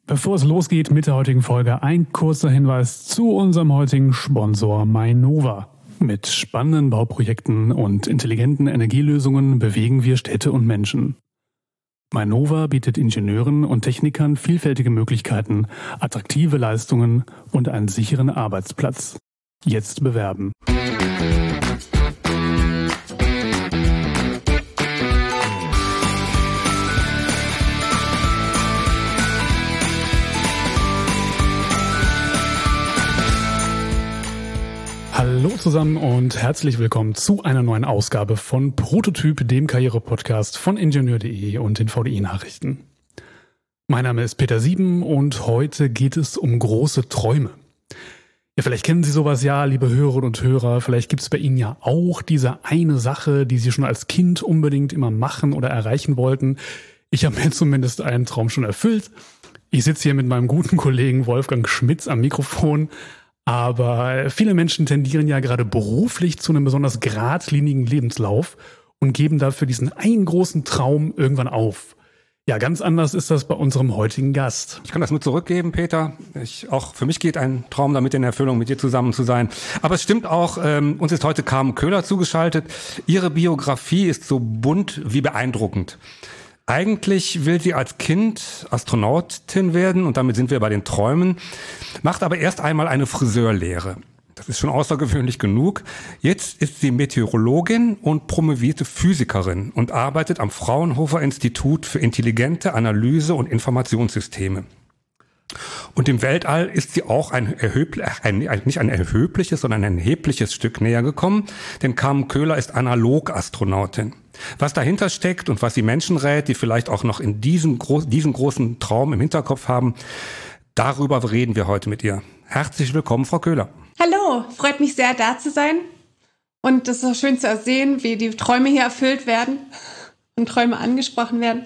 Bevor es losgeht mit der heutigen Folge, ein kurzer Hinweis zu unserem heutigen Sponsor Mainova. Mit spannenden Bauprojekten und intelligenten Energielösungen bewegen wir Städte und Menschen. Mainova bietet Ingenieuren und Technikern vielfältige Möglichkeiten, attraktive Leistungen und einen sicheren Arbeitsplatz. Jetzt bewerben. Hallo zusammen und herzlich willkommen zu einer neuen Ausgabe von Prototyp, dem Karriere-Podcast von Ingenieur.de und den VDI-Nachrichten. Mein Name ist Peter Sieben und heute geht es um große Träume. Ja, vielleicht kennen Sie sowas ja, liebe Hörerinnen und Hörer. Vielleicht gibt es bei Ihnen ja auch diese eine Sache, die Sie schon als Kind unbedingt immer machen oder erreichen wollten. Ich habe mir zumindest einen Traum schon erfüllt. Ich sitze hier mit meinem guten Kollegen Wolfgang Schmitz am Mikrofon. Aber viele Menschen tendieren ja gerade beruflich zu einem besonders geradlinigen Lebenslauf und geben dafür diesen einen großen Traum irgendwann auf. Ja, ganz anders ist das bei unserem heutigen Gast. Ich kann das nur zurückgeben, Peter. Auch für mich geht ein Traum damit in Erfüllung, mit dir zusammen zu sein. Aber es stimmt auch, uns ist heute Carmen Köhler zugeschaltet. Ihre Biografie ist so bunt wie beeindruckend. Eigentlich will sie als Kind Astronautin werden und damit sind wir bei den Träumen, macht aber erst einmal eine Friseurlehre. Das ist schon außergewöhnlich genug. Jetzt ist sie Meteorologin und promovierte Physikerin und arbeitet am Fraunhofer Institut für intelligente Analyse und Informationssysteme. Und im Weltall ist sie auch nicht ein erhebliches, sondern ein erhebliches Stück näher gekommen, denn Carmen Köhler ist Analogastronautin. Was dahinter steckt und was die Menschen rät, die vielleicht auch noch in diesen großen Traum im Hinterkopf haben, darüber reden wir heute mit ihr. Herzlich willkommen, Frau Köhler. Hallo, freut mich sehr, da zu sein. Und es ist auch schön zu sehen, wie die Träume hier erfüllt werden und Träume angesprochen werden.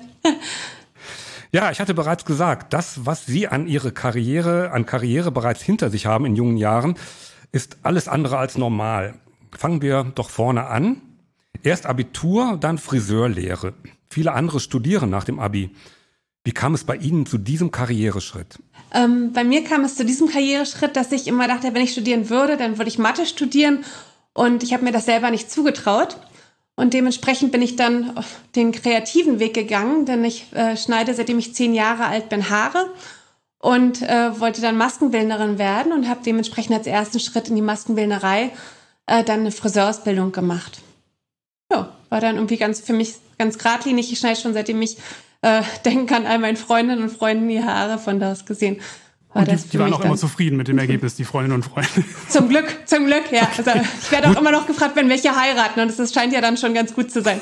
Ja, ich hatte bereits gesagt, das, was Sie an Karriere bereits hinter sich haben in jungen Jahren, ist alles andere als normal. Fangen wir doch vorne an. Erst Abitur, dann Friseurlehre. Viele andere studieren nach dem Abi. Wie kam es bei Ihnen zu diesem Karriereschritt? Bei mir kam es zu diesem Karriereschritt, dass ich immer dachte, wenn ich studieren würde, dann würde ich Mathe studieren. Und ich habe mir das selber nicht zugetraut. Und dementsprechend bin ich dann den kreativen Weg gegangen, denn ich schneide, seitdem ich 10 Jahre alt bin, Haare und wollte dann Maskenbildnerin werden und habe dementsprechend als ersten Schritt in die Maskenbildnerei dann eine Friseurausbildung gemacht. Ja, war dann irgendwie für mich ganz geradlinig. Ich schneide schon, seitdem ich denken kann, all meinen Freundinnen und Freunden die Haare, von da aus gesehen. Und die waren auch immer zufrieden mit dem Ergebnis, die Freundinnen und Freunde. Zum Glück, ja. Also ich werde auch immer noch gefragt, wenn welche heiraten und das scheint ja dann schon ganz gut zu sein.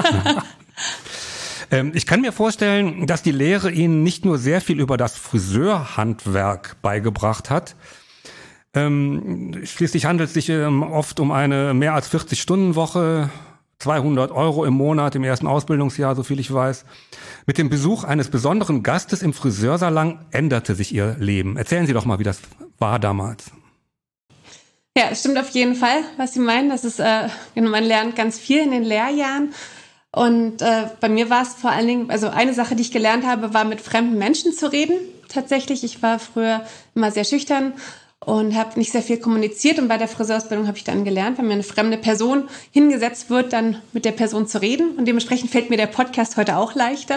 Ich kann mir vorstellen, dass die Lehre Ihnen nicht nur sehr viel über das Friseurhandwerk beigebracht hat. Schließlich handelt es sich oft um eine mehr als 40-Stunden-Woche, 200 € im Monat im ersten Ausbildungsjahr, so viel ich weiß. Mit dem Besuch eines besonderen Gastes im Friseursalon änderte sich Ihr Leben. Erzählen Sie doch mal, wie das war damals. Ja, es stimmt auf jeden Fall, was Sie meinen. Das ist, man lernt ganz viel in den Lehrjahren. Und bei mir war es vor allen Dingen, also eine Sache, die ich gelernt habe, war mit fremden Menschen zu reden. Tatsächlich, ich war früher immer sehr schüchtern und habe nicht sehr viel kommuniziert. Und bei der Friseurausbildung habe ich dann gelernt, wenn mir eine fremde Person hingesetzt wird, dann mit der Person zu reden. Und dementsprechend fällt mir der Podcast heute auch leichter.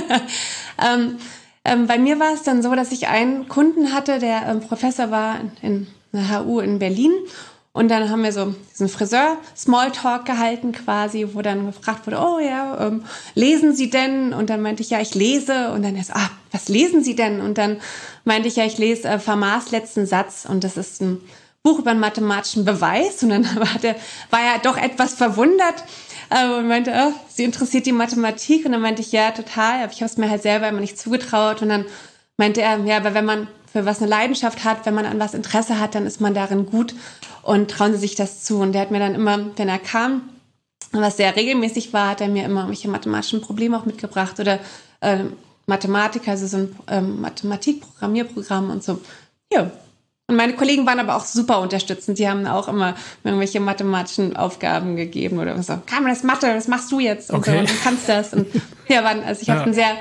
Bei mir war es dann so, dass ich einen Kunden hatte, der Professor war in der HU in Berlin. Und dann haben wir so diesen Friseur-Smalltalk gehalten quasi, wo dann gefragt wurde, oh ja, lesen Sie denn? Und dann meinte ich, ja, ich lese. Und dann er so, was lesen Sie denn? Und dann meinte ich, ja, ich lese Fermats letzten Satz. Und das ist ein Buch über einen mathematischen Beweis. Und dann war er doch etwas verwundert und meinte, Sie interessiert die Mathematik? Und dann meinte ich, ja, total. Aber ich habe es mir halt selber immer nicht zugetraut. Und dann meinte er, ja, aber wenn man für was eine Leidenschaft hat, wenn man an was Interesse hat, dann ist man darin gut und trauen Sie sich das zu. Und der hat mir dann immer, wenn er kam, was sehr regelmäßig war, hat er mir immer irgendwelche mathematischen Probleme auch mitgebracht oder Mathematik, also so ein Mathematik-Programmierprogramm und so. Ja. Und meine Kollegen waren aber auch super unterstützend. Die haben auch immer irgendwelche mathematischen Aufgaben gegeben oder so. Carmen, das Mathe, das machst du jetzt und okay. So, und du kannst das. Und ja, also ich habe ein sehr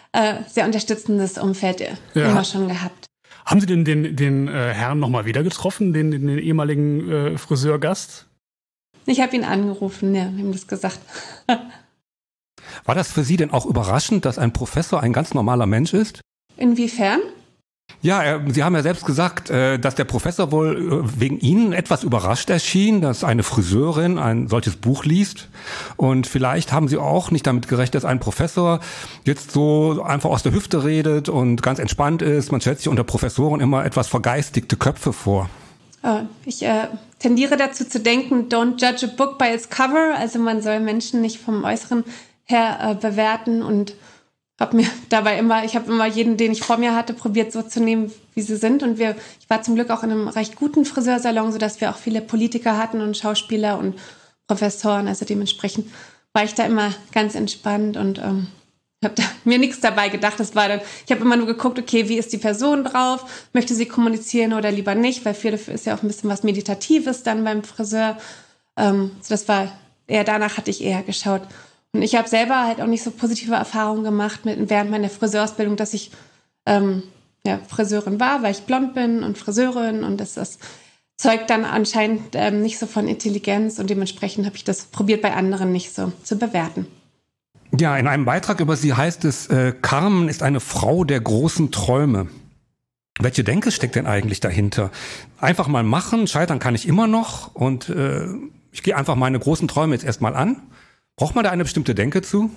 sehr unterstützendes Umfeld immer schon gehabt. Haben Sie den Herrn nochmal wieder getroffen, den ehemaligen Friseurgast? Ich habe ihn angerufen, ja, ihm das gesagt. War das für Sie denn auch überraschend, dass ein Professor ein ganz normaler Mensch ist? Inwiefern? Ja, Sie haben ja selbst gesagt, dass der Professor wohl wegen Ihnen etwas überrascht erschien, dass eine Friseurin ein solches Buch liest. Und vielleicht haben Sie auch nicht damit gerechnet, dass ein Professor jetzt so einfach aus der Hüfte redet und ganz entspannt ist. Man stellt sich unter Professoren immer etwas vergeistigte Köpfe vor. Ich tendiere dazu zu denken, don't judge a book by its cover. Also man soll Menschen nicht vom Äußeren her bewerten und ich habe immer jeden, den ich vor mir hatte, probiert so zu nehmen, wie sie sind. Und ich war zum Glück auch in einem recht guten Friseursalon, sodass wir auch viele Politiker hatten und Schauspieler und Professoren. Also dementsprechend war ich da immer ganz entspannt und habe mir nichts dabei gedacht. Ich habe immer nur geguckt, okay, wie ist die Person drauf? Möchte sie kommunizieren oder lieber nicht? Weil dafür ist ja auch ein bisschen was Meditatives dann beim Friseur. Das war eher, danach hatte ich eher geschaut. Und ich habe selber halt auch nicht so positive Erfahrungen gemacht während meiner Friseurausbildung, dass ich Friseurin war, weil ich blond bin und Friseurin und das zeugt dann anscheinend nicht so von Intelligenz und dementsprechend habe ich das probiert, bei anderen nicht so zu bewerten. Ja, in einem Beitrag über Sie heißt es, Carmen ist eine Frau der großen Träume. Welche Denke steckt denn eigentlich dahinter? Einfach mal machen, scheitern kann ich immer noch und ich gehe einfach meine großen Träume jetzt erstmal an. Braucht man da eine bestimmte Denke zu?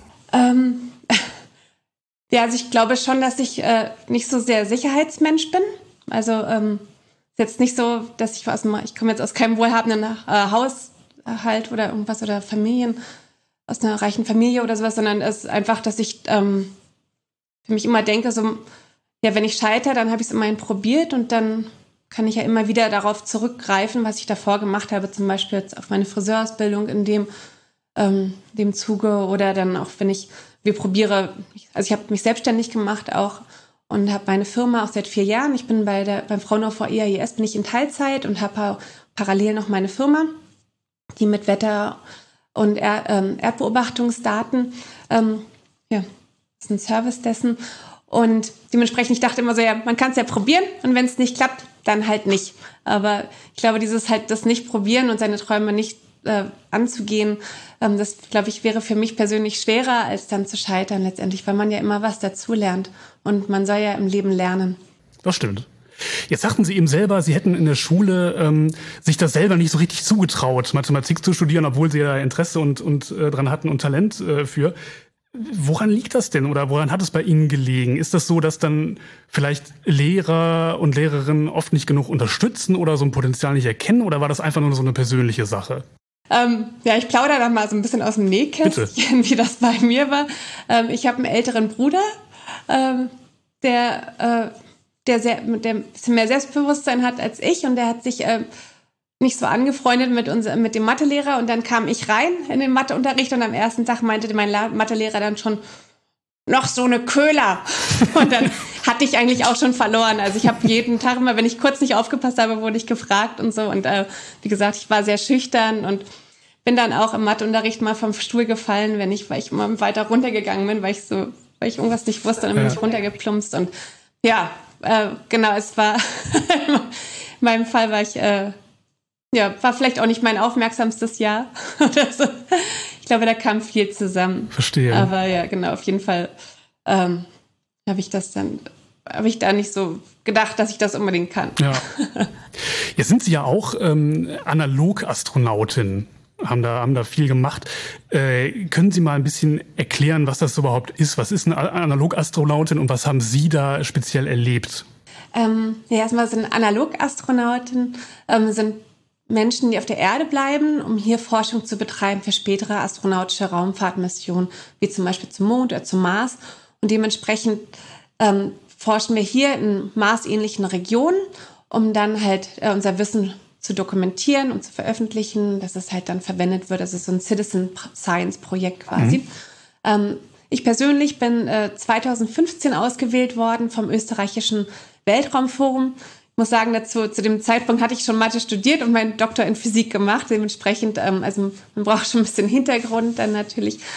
Ja, also ich glaube schon, dass ich nicht so sehr Sicherheitsmensch bin. Also ist jetzt nicht so, dass ich komme jetzt aus keinem wohlhabenden Haushalt oder irgendwas oder aus einer reichen Familie oder sowas, sondern es ist einfach, dass ich für mich immer denke, so, ja, wenn ich scheitere, dann habe ich es immerhin probiert und dann kann ich ja immer wieder darauf zurückgreifen, was ich davor gemacht habe, zum Beispiel jetzt auf meine Friseurausbildung in dem Zuge oder dann auch, ich habe mich selbstständig gemacht auch und habe meine Firma auch seit 4 Jahren. Ich bin beim Fraunhofer IAIS bin ich in Teilzeit und habe parallel noch meine Firma, die mit Wetter- und Erdbeobachtungsdaten, ist ein Service dessen. Und dementsprechend, ich dachte immer so, ja, man kann es ja probieren und wenn es nicht klappt, dann halt nicht. Aber ich glaube, das nicht probieren und seine Träume nicht anzugehen, das, glaube ich, wäre für mich persönlich schwerer, als dann zu scheitern letztendlich, weil man ja immer was dazulernt und man soll ja im Leben lernen. Das stimmt. Jetzt sagten Sie eben selber, Sie hätten in der Schule sich das selber nicht so richtig zugetraut, Mathematik zu studieren, obwohl Sie ja Interesse und dran hatten und Talent für. Woran liegt das denn oder woran hat es bei Ihnen gelegen? Ist das so, dass dann vielleicht Lehrer und Lehrerinnen oft nicht genug unterstützen oder so ein Potenzial nicht erkennen oder war das einfach nur so eine persönliche Sache? Ich plaudere da mal so ein bisschen aus dem Nähkästchen, wie das bei mir war. Ich habe einen älteren Bruder, der ein bisschen mehr Selbstbewusstsein hat als ich und der hat sich nicht so angefreundet mit dem Mathelehrer und dann kam ich rein in den Matheunterricht und am ersten Tag meinte mein Mathelehrer dann schon, noch so eine Köhler. Und dann hatte ich eigentlich auch schon verloren. Also ich habe jeden Tag immer, wenn ich kurz nicht aufgepasst habe, wurde ich gefragt und so. Und wie gesagt, ich war sehr schüchtern und bin dann auch im Matheunterricht mal vom Stuhl gefallen, weil ich immer weiter runtergegangen bin, weil ich irgendwas nicht wusste, dann bin ich runtergeplumpst. Und ja, genau, es war, in meinem Fall war ich, war vielleicht auch nicht mein aufmerksamstes Jahr oder so. Ich glaube, da kam viel zusammen. Verstehe. Aber ja, genau, auf jeden Fall habe ich da nicht so gedacht, dass ich das unbedingt kann. Ja. Jetzt sind Sie ja auch Analogastronautin, haben da viel gemacht. Können Sie mal ein bisschen erklären, was das überhaupt ist? Was ist eine Analogastronautin und was haben Sie da speziell erlebt? Erstmal sind Analogastronauten sind Menschen, die auf der Erde bleiben, um hier Forschung zu betreiben für spätere astronautische Raumfahrtmissionen, wie zum Beispiel zum Mond oder zum Mars. Und dementsprechend forschen wir hier in marsähnlichen Regionen, um dann halt unser Wissen zu dokumentieren und zu veröffentlichen, dass es halt dann verwendet wird. Das ist so ein Citizen Science Projekt quasi. Ich persönlich bin 2015 ausgewählt worden vom österreichischen Weltraumforum. Ich muss sagen, zu dem Zeitpunkt hatte ich schon Mathe studiert und meinen Doktor in Physik gemacht. Dementsprechend, also man braucht schon ein bisschen Hintergrund dann natürlich.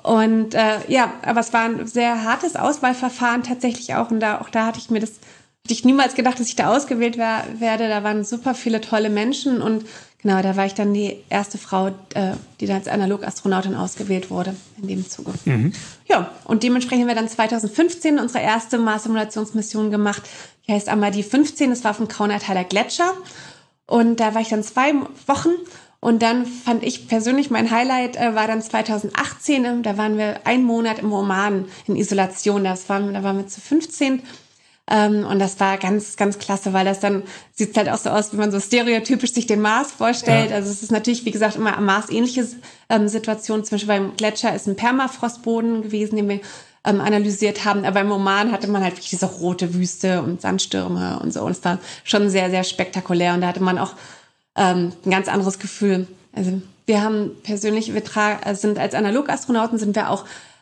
Und aber es war ein sehr hartes Auswahlverfahren tatsächlich auch. Und da hatte ich niemals gedacht, dass ich da ausgewählt werde. Da waren super viele tolle Menschen. Und genau, da war ich dann die erste Frau, die dann als Analogastronautin ausgewählt wurde in dem Zuge. Mhm. Ja, und dementsprechend haben wir dann 2015 unsere erste Mars-Simulationsmission gemacht. Die heißt Amadi 15. Das war auf dem Kaunertaler Gletscher. Und da war ich dann 2 Wochen. Und dann fand ich persönlich, mein Highlight war dann 2018. Da waren wir 1 Monat im Oman in Isolation. Da waren wir zu 15. Und das war ganz, ganz klasse, weil das dann sieht halt auch so aus, wie man so stereotypisch sich den Mars vorstellt. Ja. Also es ist natürlich, wie gesagt, immer am Mars ähnliche Situation. Zum Beispiel beim Gletscher ist ein Permafrostboden gewesen, den wir analysiert haben. Aber im Oman hatte man halt wirklich diese rote Wüste und Sandstürme und so. Und es war schon sehr, sehr spektakulär. Und da hatte man auch ein ganz anderes Gefühl. Also wir haben persönlich, sind als Analogastronauten sind wir auch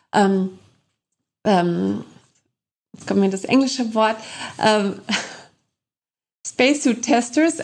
jetzt kommt mir das englische Wort, Spacesuit Testers,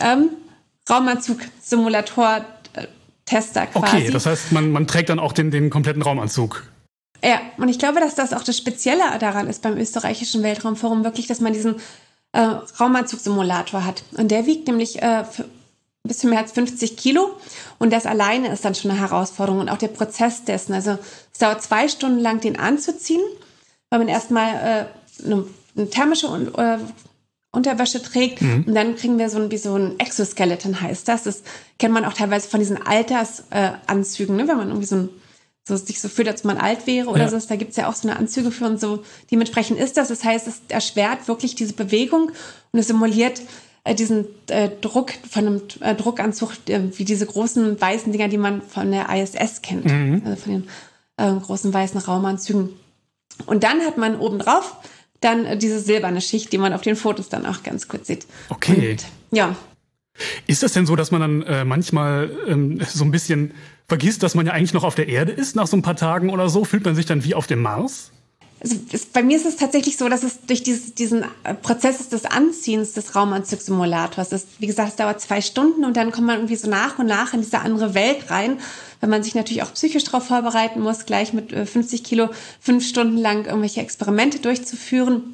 Raumanzug-Simulator-Tester quasi. Okay, das heißt, man trägt dann auch den kompletten Raumanzug. Ja, und ich glaube, dass das auch das Spezielle daran ist beim österreichischen Weltraumforum, wirklich, dass man diesen Raumanzug-Simulator hat. Und der wiegt nämlich ein bisschen mehr als 50 Kilo. Und das alleine ist dann schon eine Herausforderung. Und auch der Prozess dessen. Also es dauert 2 Stunden lang, den anzuziehen, weil man erstmal eine thermische Unterwäsche trägt. Mhm. Und dann kriegen wir so ein Exoskeleton, heißt das. Das kennt man auch teilweise von diesen Altersanzügen, ne? Wenn man irgendwie sich so fühlt, als man alt wäre oder so. Da gibt's ja auch so eine Anzüge für und so. Dementsprechend ist das. Das heißt, es erschwert wirklich diese Bewegung und es simuliert diesen Druck von einem Druckanzug, wie diese großen weißen Dinger, die man von der ISS kennt. Mhm. Also von den großen weißen Raumanzügen. Und dann hat man obendrauf dann diese silberne Schicht, die man auf den Fotos dann auch ganz kurz sieht. Okay. Und, ja. Ist das denn so, dass man dann manchmal so ein bisschen vergisst, dass man ja eigentlich noch auf der Erde ist nach so ein paar Tagen oder so? Fühlt man sich dann wie auf dem Mars? Also bei mir ist es tatsächlich so, dass es durch diesen Prozess des Anziehens des Raumanzugsimulators ist. Wie gesagt, es dauert 2 Stunden und dann kommt man irgendwie so nach und nach in diese andere Welt rein, weil man sich natürlich auch psychisch darauf vorbereiten muss, gleich mit 50 Kilo 5 Stunden lang irgendwelche Experimente durchzuführen.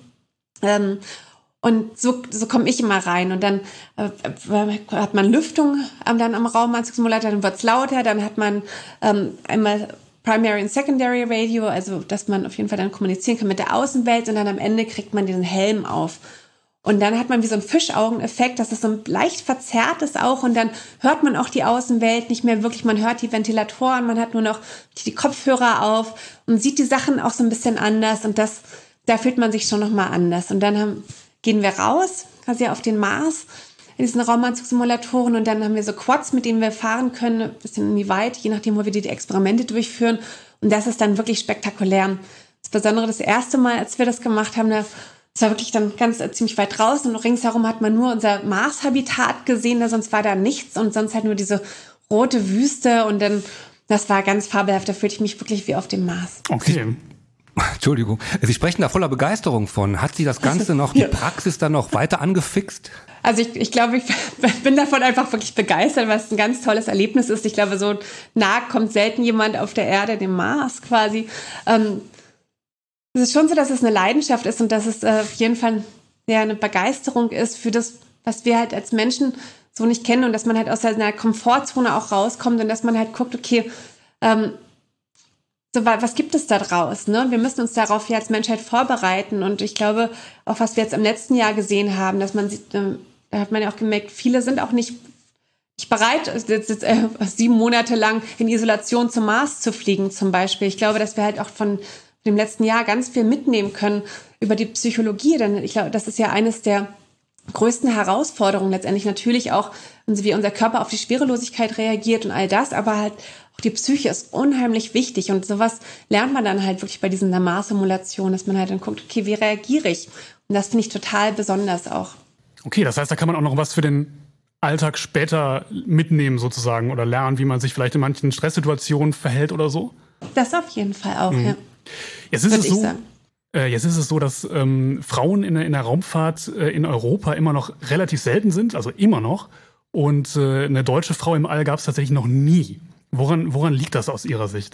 Und so komme ich immer rein. Und dann hat man Lüftung dann am Raumanzugsimulator, dann wird's lauter, dann hat man einmal Primary und Secondary Radio, also dass man auf jeden Fall dann kommunizieren kann mit der Außenwelt und dann am Ende kriegt man diesen Helm auf. Und dann hat man wie so einen Fischaugeneffekt, dass es so leicht verzerrt ist auch und dann hört man auch die Außenwelt nicht mehr wirklich, man hört die Ventilatoren, man hat nur noch die Kopfhörer auf und sieht die Sachen auch so ein bisschen anders und da fühlt man sich schon nochmal anders. Und dann gehen wir raus, quasi auf den Mars, in diesen Raumanzugsimulatoren und dann haben wir so Quads, mit denen wir fahren können, ein bisschen in die Weite, je nachdem, wo wir die Experimente durchführen. Und das ist dann wirklich spektakulär. Insbesondere das erste Mal, als wir das gemacht haben, das war wirklich dann ziemlich weit draußen und ringsherum hat man nur unser Mars-Habitat gesehen, sonst war da nichts und sonst halt nur diese rote Wüste und dann, das war ganz fabelhaft, da fühlte ich mich wirklich wie auf dem Mars. Okay. Entschuldigung, Sie sprechen da voller Begeisterung von. Hat Sie das Ganze noch, die Praxis dann noch weiter angefixt? Also ich glaube, ich bin davon einfach wirklich begeistert, weil es ein ganz tolles Erlebnis ist. Ich glaube, so nah kommt selten jemand auf der Erde, dem Mars quasi. Es ist schon so, dass es eine Leidenschaft ist und dass es auf jeden Fall eine Begeisterung ist für das, was wir halt als Menschen so nicht kennen und dass man halt aus seiner Komfortzone auch rauskommt und dass man halt guckt, okay, so, was gibt es da draus? Ne? Wir müssen uns darauf ja als Menschheit vorbereiten. Und ich glaube, auch was wir jetzt im letzten Jahr gesehen haben, dass man sieht, da hat man ja auch gemerkt, viele sind auch nicht bereit, 7 Monate lang in Isolation zum Mars zu fliegen zum Beispiel. Ich glaube, dass wir halt auch von dem letzten Jahr ganz viel mitnehmen können über die Psychologie. Denn ich glaube, das ist ja eines der größten Herausforderungen letztendlich natürlich auch, wie unser Körper auf die Schwerelosigkeit reagiert und all das, aber halt auch die Psyche ist unheimlich wichtig und sowas lernt man dann halt wirklich bei diesen Mars-Simulationen, dass man halt dann guckt, okay, wie reagiere ich? Und das finde ich total besonders auch. Okay, das heißt, da kann man auch noch was für den Alltag später mitnehmen sozusagen oder lernen, wie man sich vielleicht in manchen Stresssituationen verhält oder so? Das auf jeden Fall auch, ja. Jetzt ist es so, dass Frauen in der Raumfahrt in Europa immer noch relativ selten sind, also immer noch. Und eine deutsche Frau im All gab es tatsächlich noch nie. Woran liegt das aus Ihrer Sicht?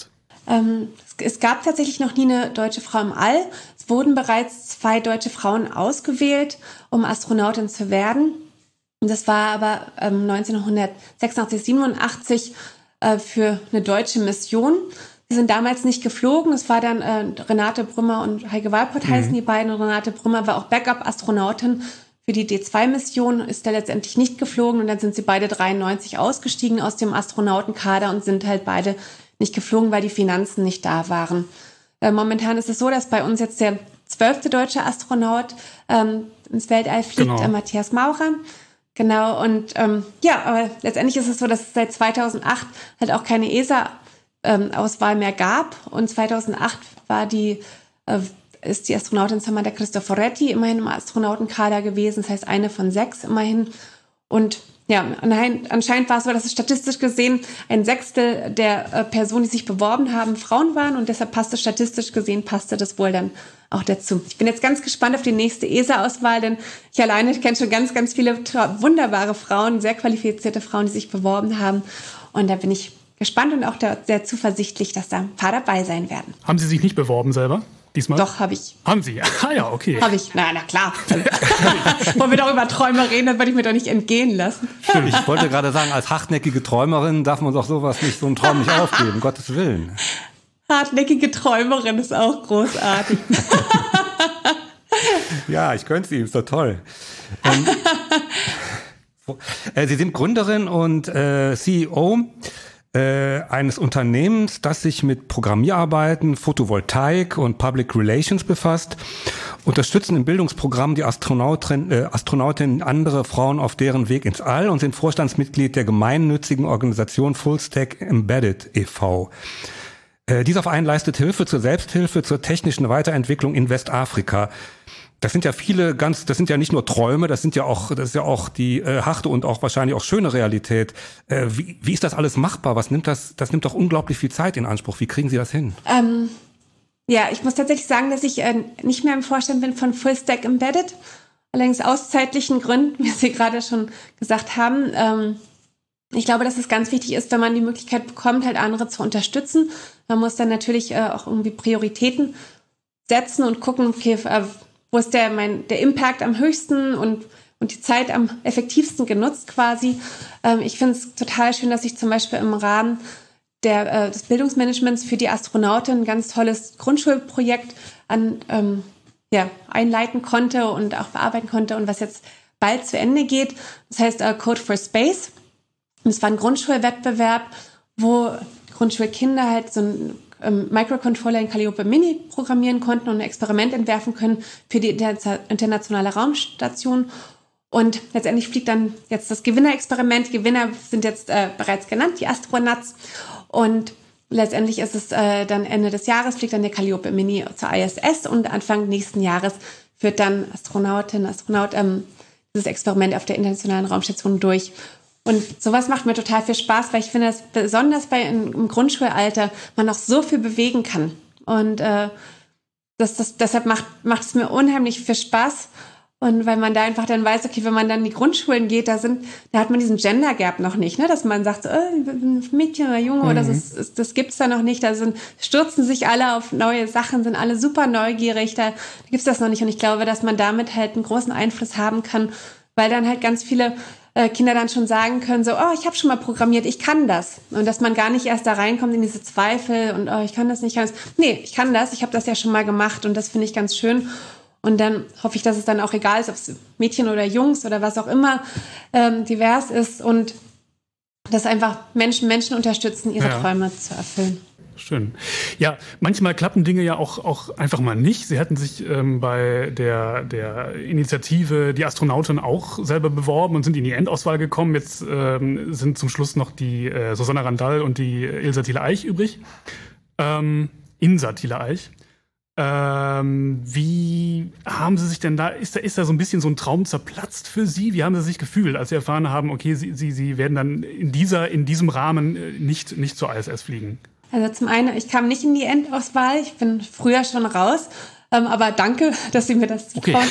Es gab tatsächlich noch nie eine deutsche Frau im All. Es wurden bereits 2 deutsche Frauen ausgewählt, um Astronautin zu werden. Und das war aber 1986, 87 für eine deutsche Mission. Die sind damals nicht geflogen. Es war dann Renate Brümmer und Heike Walpott heißen die beiden. Und Renate Brümmer war auch Backup-Astronautin für die D2-Mission, ist da letztendlich nicht geflogen. Und dann sind sie beide 93 ausgestiegen aus dem Astronautenkader und sind halt beide nicht geflogen, weil die Finanzen nicht da waren. Momentan ist es so, dass bei uns jetzt der 12. deutsche Astronaut ins Weltall fliegt, genau. Matthias Maurer. Genau, und aber letztendlich ist es so, dass es seit 2008 halt auch keine ESA-Auswahl mehr gab. Und 2008 ist die Astronautin Samantha Cristoforetti immerhin im Astronautenkader gewesen. Das heißt, eine von 6 immerhin. Und ja, anscheinend war es so, dass es statistisch gesehen 1/6 der Personen, die sich beworben haben, Frauen waren. Und deshalb passte das wohl dann auch dazu. Ich bin jetzt ganz gespannt auf die nächste ESA-Auswahl, denn ich kenne schon ganz, ganz viele wunderbare Frauen, sehr qualifizierte Frauen, die sich beworben haben. Und da bin ich gespannt und auch sehr zuversichtlich, dass da ein paar dabei sein werden. Haben Sie sich nicht beworben selber? Diesmal? Doch, habe ich. Haben Sie? Ah ja, okay. Habe ich. Na klar. Wollen wir doch über Träume reden, das würde ich mir doch nicht entgehen lassen. Ich wollte gerade sagen, als hartnäckige Träumerin darf man doch so einen Traum nicht aufgeben, um Gottes Willen. Hartnäckige Träumerin ist auch großartig. Ja, ich könnte sie, ist doch toll. Sie sind Gründerin und CEO eines Unternehmens, das sich mit Programmierarbeiten, Photovoltaik und Public Relations befasst, unterstützen im Bildungsprogramm die Astronautinnen andere Frauen auf deren Weg ins All und sind Vorstandsmitglied der gemeinnützigen Organisation Fullstack Embedded e.V. Dieser Verein leistet Hilfe zur Selbsthilfe, zur technischen Weiterentwicklung in Westafrika. Das sind ja das sind ja nicht nur Träume, das ist ja auch die harte und auch wahrscheinlich auch schöne Realität. Wie ist das alles machbar? Das nimmt doch unglaublich viel Zeit in Anspruch. Wie kriegen Sie das hin? Ja, ich muss tatsächlich sagen, dass ich nicht mehr im Vorstand bin von Fullstack Embedded. Allerdings aus zeitlichen Gründen, wie Sie gerade schon gesagt haben. Ich glaube, dass es ganz wichtig ist, wenn man die Möglichkeit bekommt, halt andere zu unterstützen. Man muss dann natürlich auch irgendwie Prioritäten setzen und gucken, okay, wo ist der Impact am höchsten und die Zeit am effektivsten genutzt quasi. Ich finde es total schön, dass ich zum Beispiel im Rahmen des Bildungsmanagements für die Astronautin ein ganz tolles Grundschulprojekt einleiten konnte und auch bearbeiten konnte und was jetzt bald zu Ende geht. Das heißt Code for Space. Und es war ein Grundschulwettbewerb, wo Grundschulkinder halt so ein Microcontroller in Calliope Mini programmieren konnten und ein Experiment entwerfen können für die internationale Raumstation. Und letztendlich fliegt dann jetzt das Gewinnerexperiment. Die Gewinner sind jetzt bereits genannt, die Astronauts. Und letztendlich ist es dann Ende des Jahres, fliegt dann der Calliope Mini zur ISS und Anfang nächsten Jahres führt dann Astronaut dieses Experiment auf der internationalen Raumstation durch. Und sowas macht mir total viel Spaß, weil ich finde, dass besonders im Grundschulalter man noch so viel bewegen kann. Und deshalb macht es mir unheimlich viel Spaß. Und weil man da einfach dann weiß, okay, wenn man dann in die Grundschulen geht, da hat man diesen Gender Gap noch nicht, ne? Dass man sagt, Mädchen oder Junge oder das gibt's da noch nicht. Da stürzen sich alle auf neue Sachen, sind alle super neugierig. Da gibt's das noch nicht. Und ich glaube, dass man damit halt einen großen Einfluss haben kann, weil dann halt ganz viele Kinder dann schon sagen können, so, ich habe schon mal programmiert, ich kann das. Und dass man gar nicht erst da reinkommt in diese Zweifel und ich kann das nicht, Nee, ich kann das, ich habe das ja schon mal gemacht und das finde ich ganz schön. Und dann hoffe ich, dass es dann auch egal ist, ob es Mädchen oder Jungs oder was auch immer divers ist und dass einfach Menschen unterstützen, ihre Träume zu erfüllen. Schön. Ja, manchmal klappen Dinge ja auch einfach mal nicht. Sie hatten sich bei der Initiative Die Astronautin auch selber beworben und sind in die Endauswahl gekommen. Jetzt sind zum Schluss noch die Susanna Randall und die Ilsa Thiele-Eich übrig. Insa Thiele-Eich. Wie haben Sie sich denn da, ist da so ein bisschen so ein Traum zerplatzt für Sie? Wie haben Sie sich gefühlt, als Sie erfahren haben, okay, Sie werden dann in diesem Rahmen nicht zur ISS fliegen? Also zum einen, ich kam nicht in die Endauswahl, ich bin früher schon raus, aber danke, dass Sie mir das zutrauen.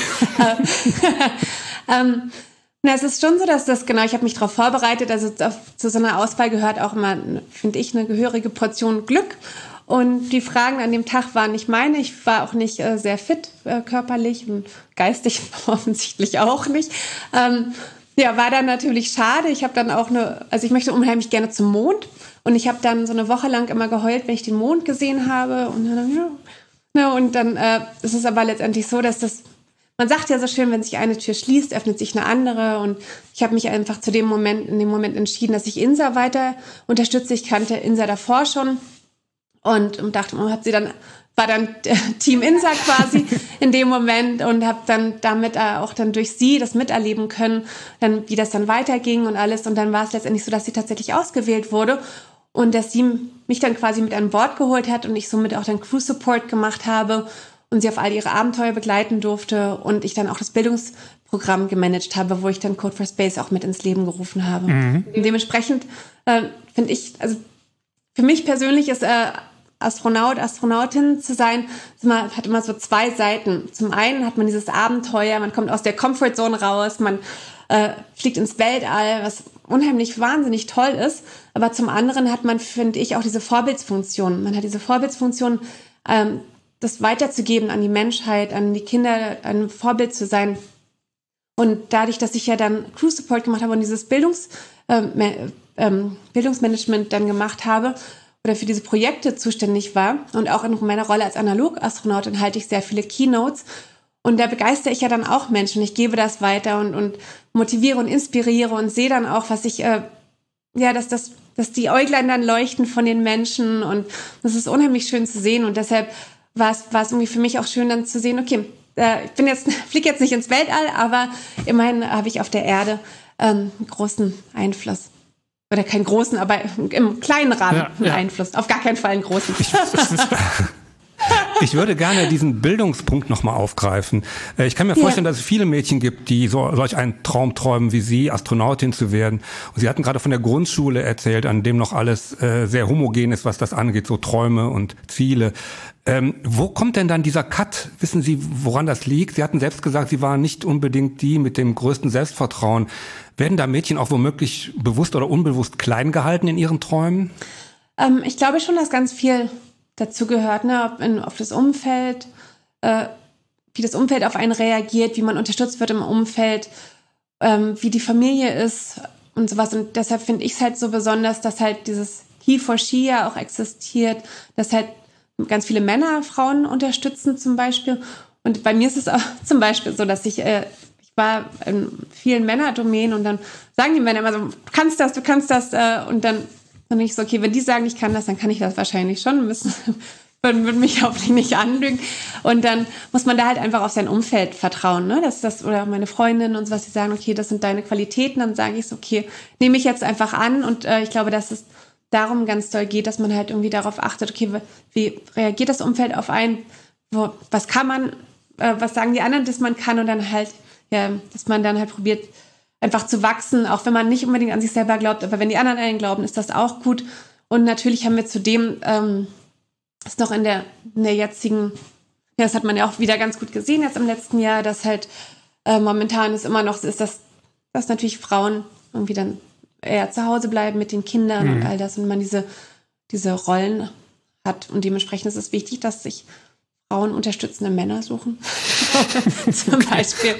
Okay. Es ist schon so, dass ich habe mich darauf vorbereitet, also zu so einer Auswahl gehört auch immer, finde ich, eine gehörige Portion Glück Und die Fragen an dem Tag waren nicht meine. Ich war auch nicht sehr fit körperlich und geistig offensichtlich auch nicht. War dann natürlich schade. Ich habe dann auch ich möchte unheimlich gerne zum Mond. Und ich habe dann so eine Woche lang immer geheult, wenn ich den Mond gesehen habe. Und dann ist es aber letztendlich so, dass man sagt ja so schön, wenn sich eine Tür schließt, öffnet sich eine andere. Und ich habe mich einfach in dem Moment entschieden, dass ich Insa weiter unterstütze. Ich kannte Insa davor schon und dachte, war dann Team Insa quasi in dem Moment und habe dann damit auch dann durch sie das miterleben können, dann wie das dann weiterging und alles. Und dann war es letztendlich so, dass sie tatsächlich ausgewählt wurde und dass sie mich dann quasi mit an Bord geholt hat und ich somit auch dann Crew Support gemacht habe und sie auf all ihre Abenteuer begleiten durfte und ich dann auch das Bildungsprogramm gemanagt habe, wo ich dann Code for Space auch mit ins Leben gerufen habe. Und dementsprechend finde ich, also für mich persönlich ist Astronaut, Astronautin zu sein, hat immer so zwei Seiten. Zum einen hat man dieses Abenteuer, man kommt aus der Comfortzone raus, man fliegt ins Weltall, was unheimlich wahnsinnig toll ist. Aber zum anderen hat man, finde ich, auch diese Vorbildsfunktion. Man hat diese Vorbildsfunktion, das weiterzugeben an die Menschheit, an die Kinder, ein Vorbild zu sein. Und dadurch, dass ich ja dann Crew Support gemacht habe und dieses Bildungsmanagement dann gemacht habe oder für diese Projekte zuständig war und auch in meiner Rolle als Analogastronautin halte ich sehr viele Keynotes und da begeistere ich ja dann auch Menschen. Ich gebe das weiter und motiviere und inspiriere und sehe dann auch, was ich, dass die Äuglein dann leuchten von den Menschen und das ist unheimlich schön zu sehen und deshalb war es irgendwie für mich auch schön dann zu sehen, okay, fliege jetzt nicht ins Weltall, aber immerhin habe ich auf der Erde einen großen Einfluss. Oder keinen großen, aber im kleinen Rahmen einen Einfluss. Auf gar keinen Fall einen großen. Ich würde gerne diesen Bildungspunkt nochmal aufgreifen. Ich kann mir vorstellen, dass es viele Mädchen gibt, die solch einen Traum träumen wie Sie, Astronautin zu werden. Und Sie hatten gerade von der Grundschule erzählt, an dem noch alles sehr homogen ist, was das angeht, so Träume und Ziele. Wo kommt denn dann dieser Cut? Wissen Sie, woran das liegt? Sie hatten selbst gesagt, Sie waren nicht unbedingt die mit dem größten Selbstvertrauen. Werden da Mädchen auch womöglich bewusst oder unbewusst klein gehalten in ihren Träumen? Ich glaube schon, dass ganz viel dazu gehört, ne? Auf das Umfeld, wie das Umfeld auf einen reagiert, wie man unterstützt wird im Umfeld, wie die Familie ist und sowas. Und deshalb finde ich es halt so besonders, dass halt dieses He for She ja auch existiert, dass halt ganz viele Männer Frauen unterstützen zum Beispiel. Und bei mir ist es auch zum Beispiel so, dass ich war in vielen Männerdomänen und dann sagen die Männer immer so, du kannst das, und dann denke ich so, okay, wenn die sagen, ich kann das, dann kann ich das wahrscheinlich schon, würden mich hoffentlich nicht anlügen. Und dann muss man da halt einfach auf sein Umfeld vertrauen, ne? Oder meine Freundinnen und so was, die sagen, okay, das sind deine Qualitäten, dann sage ich so, okay, nehme ich jetzt einfach an und ich glaube, dass es darum ganz doll geht, dass man halt irgendwie darauf achtet, okay, wie reagiert das Umfeld auf einen, was kann man, was sagen die anderen, dass man kann und dann halt, dass man dann halt probiert, einfach zu wachsen, auch wenn man nicht unbedingt an sich selber glaubt, aber wenn die anderen an einen glauben, ist das auch gut. Und natürlich haben wir zudem, ist noch in der jetzigen, das hat man ja auch wieder ganz gut gesehen jetzt im letzten Jahr, dass halt momentan ist immer noch so ist, dass natürlich Frauen irgendwie dann eher zu Hause bleiben mit den Kindern und all das und man diese Rollen hat. Und dementsprechend ist es wichtig, dass sich Frauen unterstützende Männer suchen. Zum Beispiel.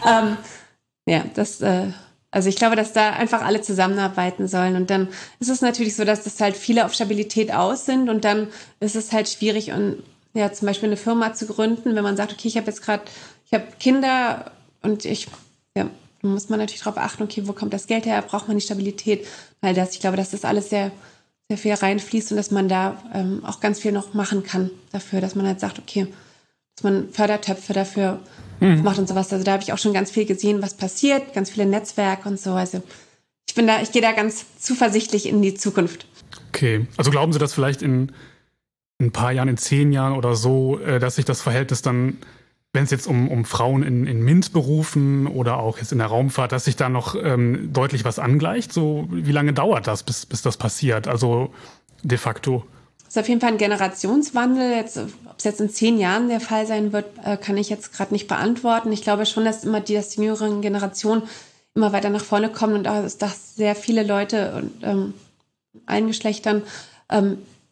Also ich glaube, dass da einfach alle zusammenarbeiten sollen. Und dann ist es natürlich so, dass das halt viele auf Stabilität aus sind. Und dann ist es halt schwierig, zum Beispiel eine Firma zu gründen, wenn man sagt, okay, ich habe Kinder und dann muss man natürlich darauf achten, okay, wo kommt das Geld her? Braucht man die Stabilität? Weil ich glaube, dass das alles sehr, sehr viel reinfließt und dass man da auch ganz viel noch machen kann dafür, dass man halt sagt, okay, dass man Fördertöpfe dafür macht und sowas. Also da habe ich auch schon ganz viel gesehen, was passiert, ganz viele Netzwerke und so. Also ich gehe da ganz zuversichtlich in die Zukunft. Okay, also glauben Sie, dass vielleicht in ein paar Jahren, in 10 Jahren oder so, dass sich das Verhältnis dann, wenn es jetzt um Frauen in MINT-Berufen oder auch jetzt in der Raumfahrt, dass sich da noch deutlich was angleicht? So, wie lange dauert das, bis das passiert? Also de facto. Das ist auf jeden Fall ein Generationswandel. Ob es jetzt in 10 Jahren der Fall sein wird, kann ich jetzt gerade nicht beantworten. Ich glaube schon, dass die jüngeren Generationen immer weiter nach vorne kommen und dass sehr viele Leute und allen Geschlechtern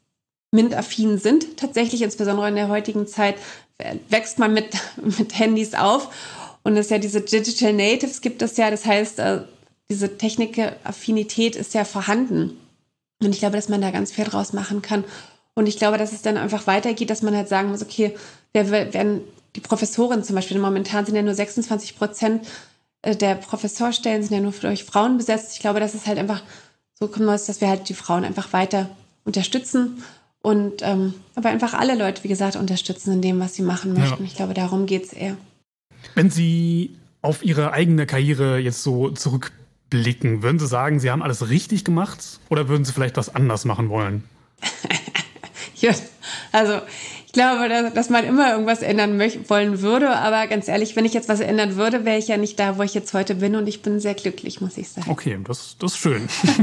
MINT-affin sind. Tatsächlich, insbesondere in der heutigen Zeit, wächst man mit Handys auf. Und es ja diese Digital Natives gibt es ja. Das heißt, diese Technikaffinität ist ja vorhanden. Und ich glaube, dass man da ganz viel draus machen kann. Und ich glaube, dass es dann einfach weitergeht, dass man halt sagen muss, okay, werden die Professoren zum Beispiel, momentan sind ja nur 26% der Professorstellen sind ja nur durch Frauen besetzt. Ich glaube, dass es halt einfach so kommen muss, dass wir halt die Frauen einfach weiter unterstützen und aber einfach alle Leute, wie gesagt, unterstützen in dem, was sie machen möchten. Ja. Ich glaube, darum geht es eher. Wenn Sie auf Ihre eigene Karriere jetzt so zurückblicken, würden Sie sagen, Sie haben alles richtig gemacht oder würden Sie vielleicht was anders machen wollen? Ja, also ich glaube, dass man immer irgendwas ändern wollen würde, aber ganz ehrlich, wenn ich jetzt was ändern würde, wäre ich ja nicht da, wo ich jetzt heute bin und ich bin sehr glücklich, muss ich sagen. Okay, das ist schön.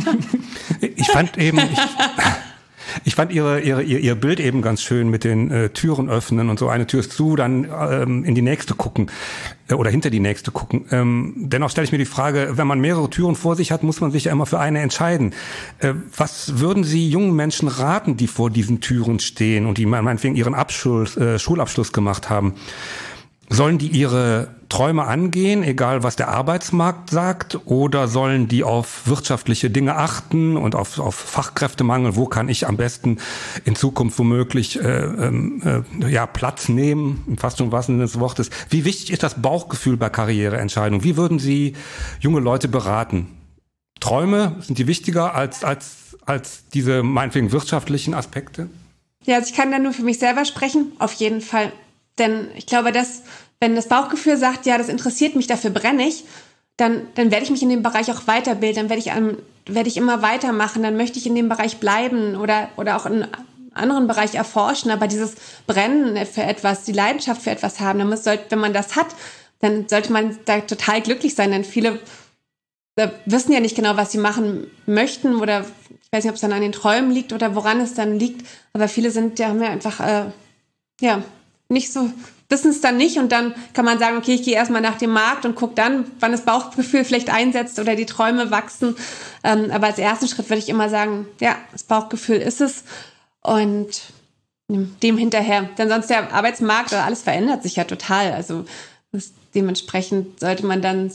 Ich fand ihr Bild eben ganz schön mit den Türen öffnen und so, eine Tür ist zu, dann in die nächste gucken oder hinter die nächste gucken. Dennoch stelle ich mir die Frage, wenn man mehrere Türen vor sich hat, muss man sich ja immer für eine entscheiden. Was würden Sie jungen Menschen raten, die vor diesen Türen stehen und die meinetwegen ihren Schulabschluss gemacht haben? Sollen die ihre Träume angehen, egal was der Arbeitsmarkt sagt, oder sollen die auf wirtschaftliche Dinge achten und auf Fachkräftemangel? Wo kann ich am besten in Zukunft womöglich Platz nehmen, fast schon was des Wortes? Wie wichtig ist das Bauchgefühl bei Karriereentscheidungen? Wie würden Sie junge Leute beraten? Träume, sind die wichtiger als diese meinetwegen wirtschaftlichen Aspekte? Ja, also ich kann da nur für mich selber sprechen, auf jeden Fall. Denn ich glaube, dass, wenn das Bauchgefühl sagt, ja, das interessiert mich, dafür brenne ich, dann werde ich mich in dem Bereich auch weiterbilden, dann werde ich immer weitermachen, dann möchte ich in dem Bereich bleiben oder auch in einem anderen Bereich erforschen. Aber dieses Brennen für etwas, die Leidenschaft für etwas haben, wenn man das hat, dann sollte man da total glücklich sein. Denn viele wissen ja nicht genau, was sie machen möchten oder ich weiß nicht, ob es dann an den Träumen liegt oder woran es dann liegt. Aber viele haben ja einfach, nicht so, wissen es dann nicht und dann kann man sagen, okay, ich gehe erstmal nach dem Markt und gucke dann, wann das Bauchgefühl vielleicht einsetzt oder die Träume wachsen. Aber als ersten Schritt würde ich immer sagen, ja, das Bauchgefühl ist es und dem hinterher. Denn sonst der Arbeitsmarkt oder alles verändert sich ja total. Also dementsprechend sollte man dann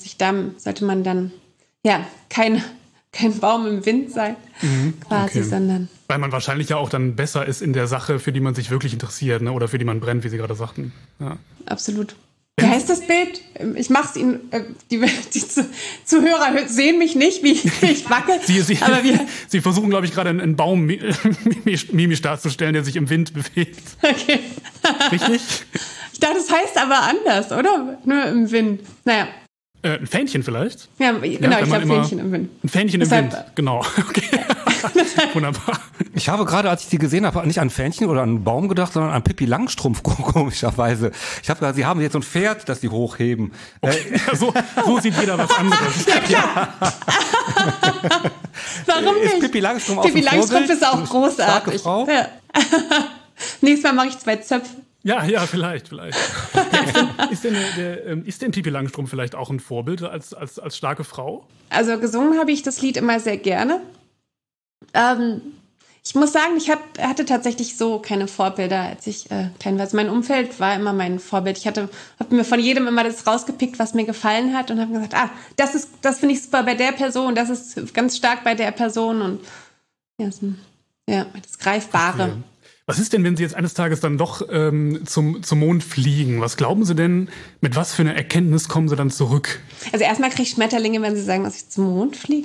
kein Baum im Wind sein, quasi, sondern... Weil man wahrscheinlich ja auch dann besser ist in der Sache, für die man sich wirklich interessiert, ne? Oder für die man brennt, wie Sie gerade sagten. Ja. Absolut. Wie heißt das Bild? Ich mache es Ihnen, die Zuhörer sehen mich nicht, wie ich wackel. Sie versuchen, glaube ich, gerade einen Baum mimisch darzustellen, der sich im Wind bewegt. Okay. Richtig? Ich dachte, das heißt aber anders, oder? Nur im Wind. Naja. Ein Fähnchen vielleicht? Ja, genau, ich glaube Fähnchen im Wind. Ein Fähnchen im Wind, genau. Okay. Wunderbar. Ich habe gerade, als ich die gesehen habe, nicht an Fähnchen oder an einen Baum gedacht, sondern an Pippi Langstrumpf, komischerweise. Ich habe gesagt, Sie haben jetzt so ein Pferd, das Sie hochheben. Okay. So sieht jeder was anderes. Ja, klar. Warum nicht? Ist Pippi Langstrumpf Pippi Langstrumpf ist auch großartig. Frau? Ja. Nächstes Mal mache ich 2 Zöpfe. Ja, vielleicht. Ist denn Pippi Langstrumpf vielleicht auch ein Vorbild als starke Frau? Also gesungen habe ich das Lied immer sehr gerne. Ich muss sagen, ich hatte tatsächlich so keine Vorbilder, als ich klein war. Also mein Umfeld war immer mein Vorbild. Ich habe mir von jedem immer das rausgepickt, was mir gefallen hat und habe gesagt, das finde ich super bei der Person, das ist ganz stark bei der Person und das Greifbare. Okay. Was ist denn, wenn Sie jetzt eines Tages dann doch zum Mond fliegen? Was glauben Sie denn, mit was für einer Erkenntnis kommen Sie dann zurück? Also erstmal kriege ich Schmetterlinge, wenn Sie sagen, dass ich zum Mond fliege.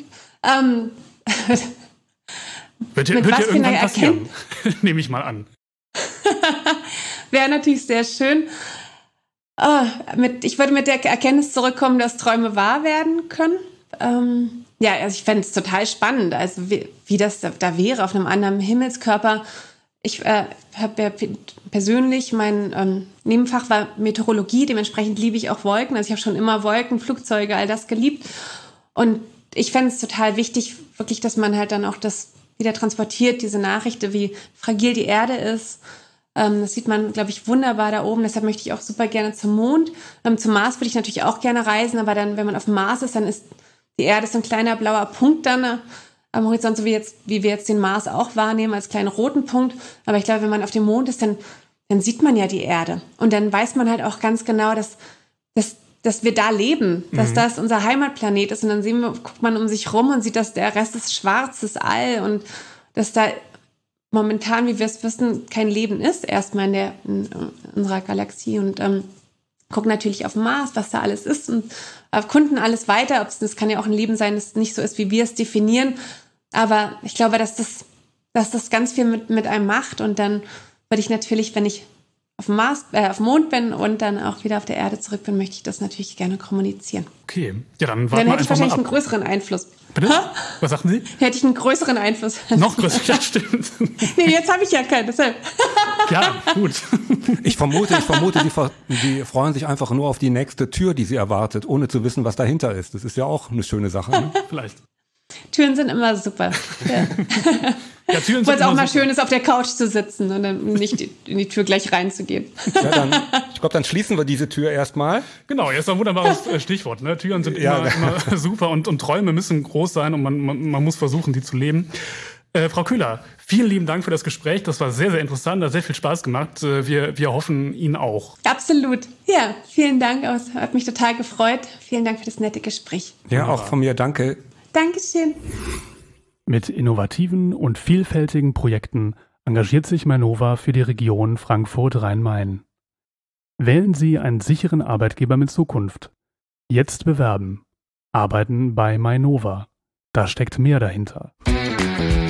Wird ja irgendwann passieren, nehme ich mal an. Wäre natürlich sehr schön. Ich würde mit der Erkenntnis zurückkommen, dass Träume wahr werden können. Also ich fände es total spannend, also wie das da wäre auf einem anderen Himmelskörper. Ich habe ja persönlich, mein Nebenfach war Meteorologie, dementsprechend liebe ich auch Wolken. Also ich habe schon immer Wolken, Flugzeuge, all das geliebt. Und ich fände es total wichtig, wirklich, dass man halt dann auch das wieder transportiert, diese Nachricht, wie fragil die Erde ist. Das sieht man, glaube ich, wunderbar da oben. Deshalb möchte ich auch super gerne zum Mond. Zum Mars würde ich natürlich auch gerne reisen, aber dann, wenn man auf dem Mars ist, dann ist die Erde so ein kleiner blauer Punkt dann. am Horizont, so wie wir jetzt den Mars auch wahrnehmen als kleinen roten Punkt. Aber ich glaube, wenn man auf dem Mond ist, dann sieht man ja die Erde. Und dann weiß man halt auch ganz genau, dass wir da leben, dass das unser Heimatplanet ist. Und dann guckt man um sich rum und sieht, dass der Rest ist schwarz, das All, und dass da momentan, wie wir es wissen, kein Leben ist, erstmal in unserer Galaxie. Und gucken natürlich auf den Mars, was da alles ist, und erkunden alles weiter. Das kann ja auch ein Leben sein, das nicht so ist, wie wir es definieren. Aber ich glaube, dass das ganz viel mit einem macht. Und dann würde ich natürlich, wenn ich auf dem Mond bin und dann auch wieder auf der Erde zurück bin, möchte ich das natürlich gerne kommunizieren. Okay, ja, dann warten wir Dann hätte ich einfach wahrscheinlich mal ab. einen größeren Einfluss. Bitte? Was sagten Sie? Hätte ich einen größeren Einfluss. Noch größer, ja, stimmt. Nee, jetzt habe ich ja keinen, deshalb. Ja, gut. Ich vermute, die freuen sich einfach nur auf die nächste Tür, die sie erwartet, ohne zu wissen, was dahinter ist. Das ist ja auch eine schöne Sache. Ne? Vielleicht. Türen sind immer super. Ja. Ja, Türen Wo es sind auch immer mal super. schön ist, auf der Couch zu sitzen und dann nicht in die Tür gleich reinzugehen. Ja, ich glaube, dann schließen wir diese Tür erstmal. Genau, jetzt ein wunderbares Stichwort. Ne? Türen sind immer super und Träume müssen groß sein und man muss versuchen, die zu leben. Frau Köhler, vielen lieben Dank für das Gespräch. Das war sehr, sehr interessant, hat sehr viel Spaß gemacht. Wir hoffen, Ihnen auch. Absolut. Ja, vielen Dank. Es hat mich total gefreut. Vielen Dank für das nette Gespräch. Ja, auch von mir danke. Dankeschön. Mit innovativen und vielfältigen Projekten engagiert sich Mainova für die Region Frankfurt-Rhein-Main. Wählen Sie einen sicheren Arbeitgeber mit Zukunft. Jetzt bewerben. Arbeiten bei Mainova. Da steckt mehr dahinter.